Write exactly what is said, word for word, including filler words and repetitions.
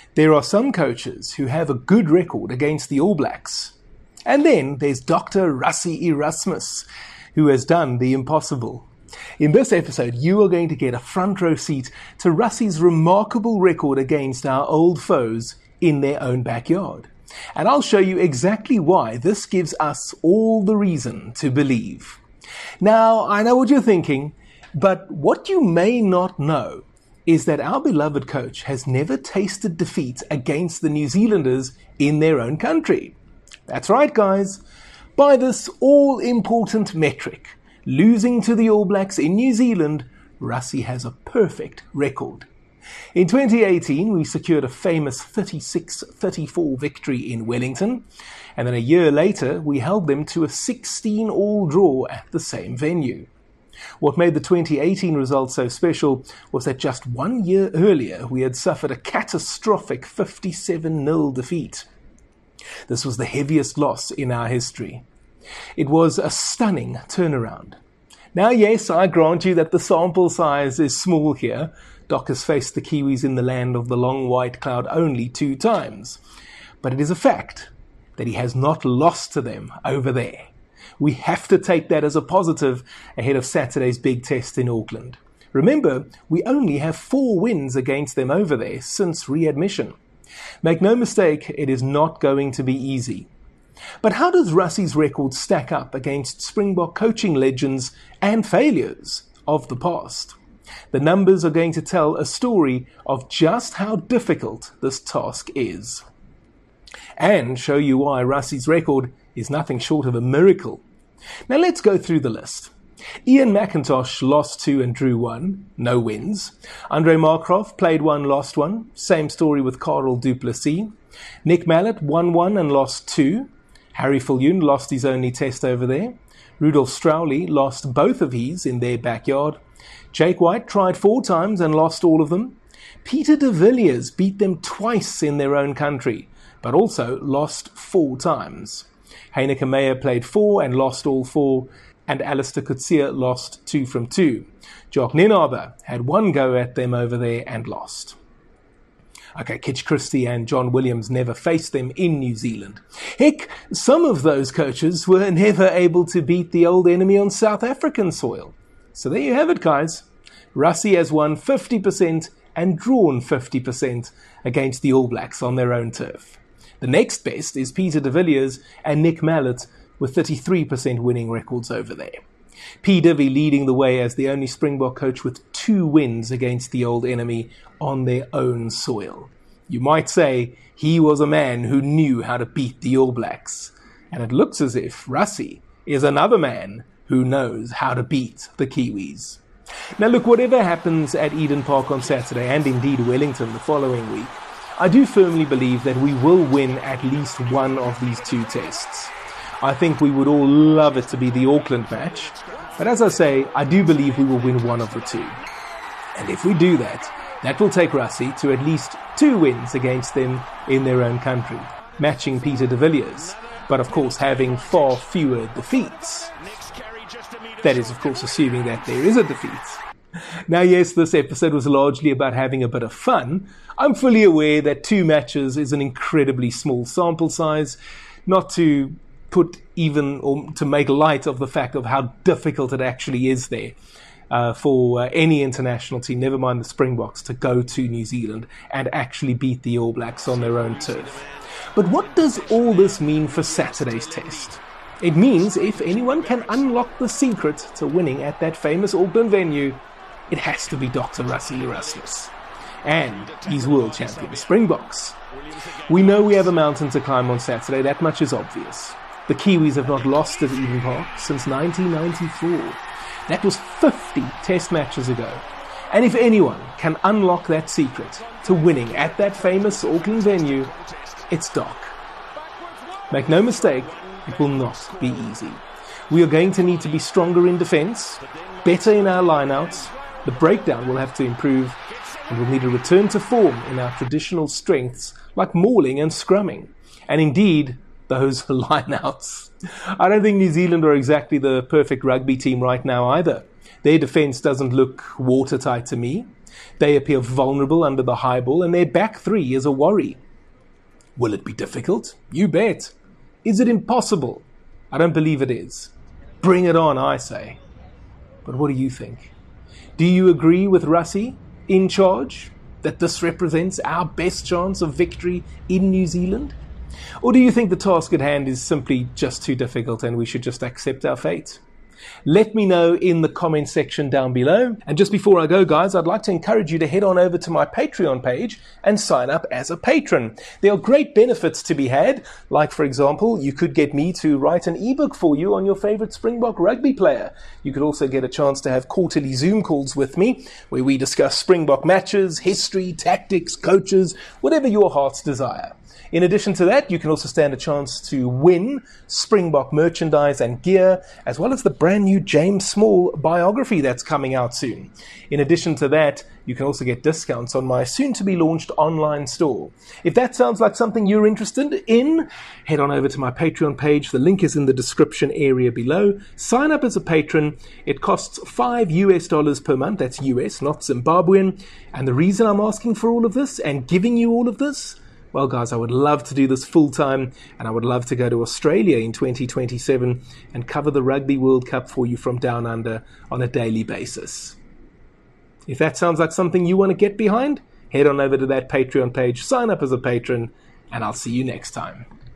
There are some coaches who have a good record against the All Blacks. And then there's Doctor Rassie Erasmus, who has done the impossible. In this episode, you are going to get a front row seat to Rassie's remarkable record against our old foes in their own backyard. And I'll show you exactly why this gives us all the reason to believe. Now, I know what you're thinking, but what you may not know is that our beloved coach has never tasted defeat against the New Zealanders in their own country. That's right, guys. By this all-important metric, losing to the All Blacks in New Zealand, Rassie has a perfect record. In twenty eighteen, we secured a famous thirty-six thirty-four victory in Wellington, and then a year later, we held them to a sixteen all draw at the same venue. What made the twenty eighteen result so special was that just one year earlier, we had suffered a catastrophic fifty-seven nil defeat. This was the heaviest loss in our history. It was a stunning turnaround. Now, yes, I grant you that the sample size is small here. Doc has faced the Kiwis in the land of the long white cloud only two times. But it is a fact that he has not lost to them over there. We have to take that as a positive ahead of Saturday's big test in Auckland. Remember, we only have four wins against them over there since readmission. Make no mistake, it is not going to be easy. But how does Rassie's record stack up against Springbok coaching legends and failures of the past? The numbers are going to tell a story of just how difficult this task is. And show you why Rassie's record is nothing short of a miracle. Now let's go through the list. Ian McIntosh lost two and drew one, no wins. Andre Markgraaff played one, lost one. Same story with Carl du Plessis. Nick Mallett won one and lost two. Harry Viljoen lost his only test over there. Rudolf Strauly lost both of his in their backyard. Jake White tried four times and lost all of them. Peter de Villiers beat them twice in their own country, but also lost four times. Heineke Meyer played four and lost all four, and Alistair Coetzee lost two from two. Jock Nienaber had one go at them over there and lost. Okay, Kitch Christie and John Williams never faced them in New Zealand. Heck, some of those coaches were never able to beat the old enemy on South African soil. So there you have it, guys. Rassie has won fifty percent and drawn fifty percent against the All Blacks on their own turf. The next best is Peter de Villiers and Nick Mallett with thirty-three percent winning records over there. P. Divvy leading the way as the only Springbok coach with two wins against the old enemy on their own soil. You might say he was a man who knew how to beat the All Blacks. And it looks as if Rassie is another man who knows how to beat the Kiwis. Now look, whatever happens at Eden Park on Saturday, and indeed Wellington the following week, I do firmly believe that we will win at least one of these two tests. I think we would all love it to be the Auckland match, but as I say, I do believe we will win one of the two. And if we do that, that will take Rassie to at least two wins against them in their own country, matching Peter de Villiers, but of course having far fewer defeats. That is, of course, assuming that there is a defeat. Now, yes, this episode was largely about having a bit of fun. I'm fully aware that two matches is an incredibly small sample size, not to put even or to make light of the fact of how difficult it actually is there uh, for uh, any international team, never mind the Springboks, to go to New Zealand and actually beat the All Blacks on their own turf. But what does all this mean for Saturday's test? It means if anyone can unlock the secret to winning at that famous Auckland venue, it has to be Doctor Rassie Erasmus. And he's world champion Springboks. We know we have a mountain to climb on Saturday, that much is obvious. The Kiwis have not lost at Eden Park since nineteen ninety-four. That was fifty test matches ago. And if anyone can unlock that secret to winning at that famous Auckland venue, it's Doc. Make no mistake, it will not be easy. We are going to need to be stronger in defence, better in our lineouts, the breakdown will have to improve, and we'll need a return to form in our traditional strengths like mauling and scrumming. And indeed, those lineouts. I don't think New Zealand are exactly the perfect rugby team right now either. Their defence doesn't look watertight to me. They appear vulnerable under the high ball, and their back three is a worry. Will it be difficult? You bet. Is it impossible? I don't believe it is. Bring it on, I say. But what do you think? Do you agree with Rassie in charge that this represents our best chance of victory in New Zealand? Or do you think the task at hand is simply just too difficult and we should just accept our fate? Let me know in the comment section down below. And just before I go, guys, I'd like to encourage you to head on over to my Patreon page and sign up as a patron. There are great benefits to be had. Like, for example, you could get me to write an ebook for you on your favorite Springbok rugby player. You could also get a chance to have quarterly Zoom calls with me, where we discuss Springbok matches, history, tactics, coaches, whatever your heart's desire. In addition to that, you can also stand a chance to win Springbok merchandise and gear, as well as the brand new James Small biography that's coming out soon. In addition to that, you can also get discounts on my soon-to-be-launched online store. If that sounds like something you're interested in, head on over to my Patreon page. The link is in the description area below. Sign up as a patron. It costs five U S dollars per month. That's U S, not Zimbabwean. And the reason I'm asking for all of this and giving you all of this, well, guys, I would love to do this full-time, and I would love to go to Australia in twenty twenty-seven and cover the Rugby World Cup for you from down under on a daily basis. If that sounds like something you want to get behind, head on over to that Patreon page, sign up as a patron, and I'll see you next time.